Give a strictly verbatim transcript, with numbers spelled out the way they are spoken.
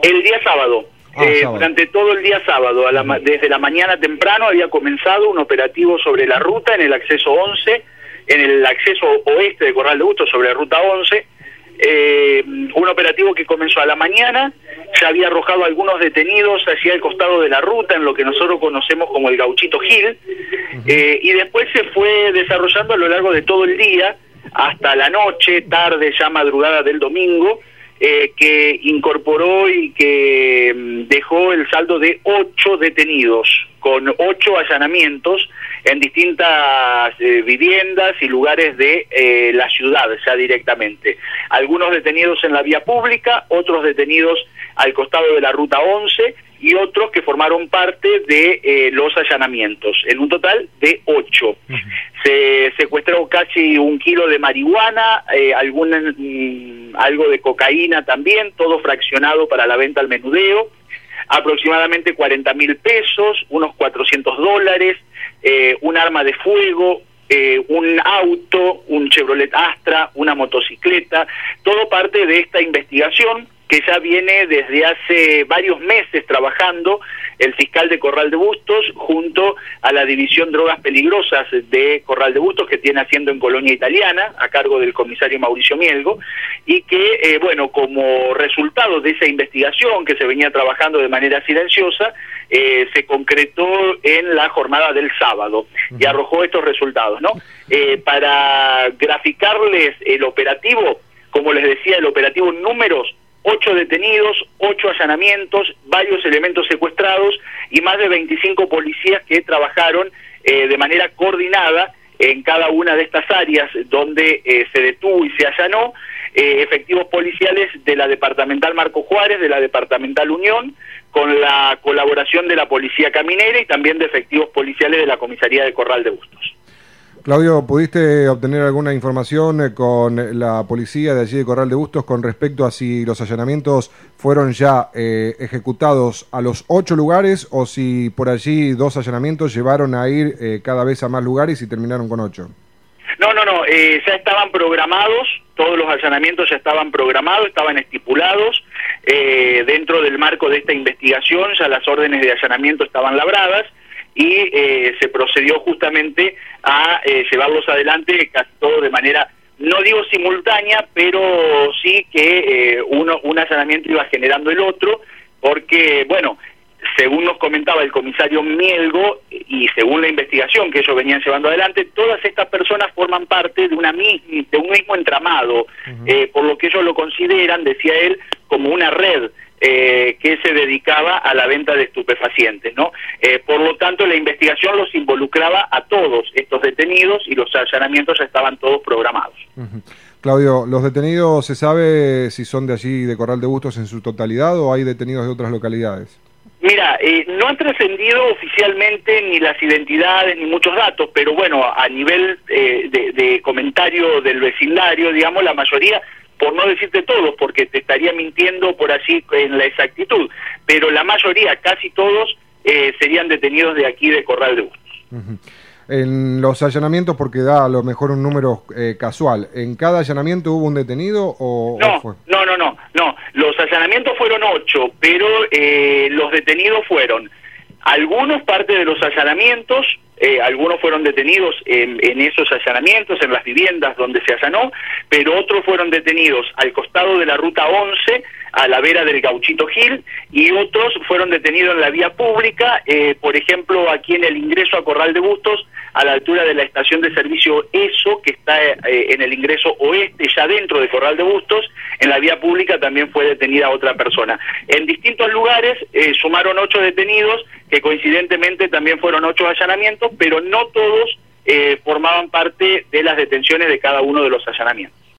El día sábado. Ah, eh, sábado. Durante todo el día sábado, a la, ma- desde la mañana temprano había comenzado un operativo sobre la ruta en el acceso once, en el acceso oeste de Corral de Bustos sobre la ruta once, eh, un operativo que comenzó a la mañana, ya había arrojado algunos detenidos hacia el costado de la ruta, en lo que nosotros conocemos como el Gauchito Gil, eh, y después se fue desarrollando a lo largo de todo el día, hasta la noche, tarde, ya madrugada del domingo, eh, que incorporó y que mm, dejó el saldo de ocho detenidos, con ocho allanamientos en distintas eh, viviendas y lugares de eh, la ciudad, ya directamente. Algunos detenidos en la vía pública, otros detenidos al costado de la ruta once y otros que formaron parte de eh, los allanamientos, en un total de ocho. Uh-huh. Se secuestró casi un kilo de marihuana, eh, algún, mm, algo de cocaína también, todo fraccionado para la venta al menudeo, aproximadamente cuarenta mil pesos, unos cuatrocientos dólares, eh, un arma de fuego, eh, un auto, un Chevrolet Astra, una motocicleta, todo parte de esta investigación que ya viene desde hace varios meses trabajando el fiscal de Corral de Bustos junto a la División Drogas Peligrosas de Corral de Bustos, que tiene haciendo en Colonia Italiana, a cargo del comisario Mauricio Mielgo, y que, eh, bueno, como resultado de esa investigación que se venía trabajando de manera silenciosa, eh, se concretó en la jornada del sábado y arrojó estos resultados, ¿no? Eh, para graficarles el operativo, como les decía, el operativo en números, ocho detenidos, ocho allanamientos, varios elementos secuestrados y más de veinticinco policías que trabajaron eh, de manera coordinada en cada una de estas áreas donde eh, se detuvo y se allanó, eh, efectivos policiales de la departamental Marco Juárez, de la departamental Unión, con la colaboración de la Policía Caminera y también de efectivos policiales de la Comisaría de Corral de Bustos. Claudio, ¿pudiste obtener alguna información con la policía de allí de Corral de Bustos con respecto a si los allanamientos fueron ya eh, ejecutados a los ocho lugares o si por allí dos allanamientos llevaron a ir eh, cada vez a más lugares y terminaron con ocho? No, no, no, eh, ya estaban programados, todos los allanamientos ya estaban programados, estaban estipulados, eh, dentro del marco de esta investigación ya las órdenes de allanamiento estaban labradas, y eh, se procedió justamente a eh, llevarlos adelante casi todo de manera, no digo simultánea, pero sí que eh, uno, un allanamiento iba generando el otro, porque, bueno, según nos comentaba el comisario Mielgo, y según la investigación que ellos venían llevando adelante, todas estas personas forman parte de, una misma, de un mismo entramado, uh-huh. eh, por lo que ellos lo consideran, decía él, como una red, Eh, que se dedicaba a la venta de estupefacientes, ¿no? Eh, por lo tanto, la investigación los involucraba a todos estos detenidos y los allanamientos ya estaban todos programados. Uh-huh. Claudio, ¿los detenidos se sabe si son de allí, de Corral de Bustos en su totalidad, o hay detenidos de otras localidades? Mira, eh, no han trascendido oficialmente ni las identidades ni muchos datos, pero bueno, a nivel eh, de, de comentario del vecindario, digamos, la mayoría, por no decirte todos, porque te estaría mintiendo por allí en la exactitud, pero la mayoría, casi todos, eh, serían detenidos de aquí de Corral de Bustos. Uh-huh. En los allanamientos, porque da a lo mejor un número eh, casual, ¿en cada allanamiento hubo un detenido o, no, o fue? No, no, no, no, los allanamientos fueron ocho, pero eh, los detenidos fueron algunos parte de los allanamientos, eh, algunos fueron detenidos en, en esos allanamientos, en las viviendas donde se allanó, pero otros fueron detenidos al costado de la ruta once, a la vera del Gauchito Gil, y otros fueron detenidos en la vía pública, eh, por ejemplo, aquí en el ingreso a Corral de Bustos, a la altura de la estación de servicio ESO, que está eh, en el ingreso oeste, ya dentro de Corral de Bustos. En la vía pública también fue detenida otra persona. En distintos lugares eh, sumaron ocho detenidos, que coincidentemente también fueron ocho allanamientos, pero no todos eh, formaban parte de las detenciones de cada uno de los allanamientos.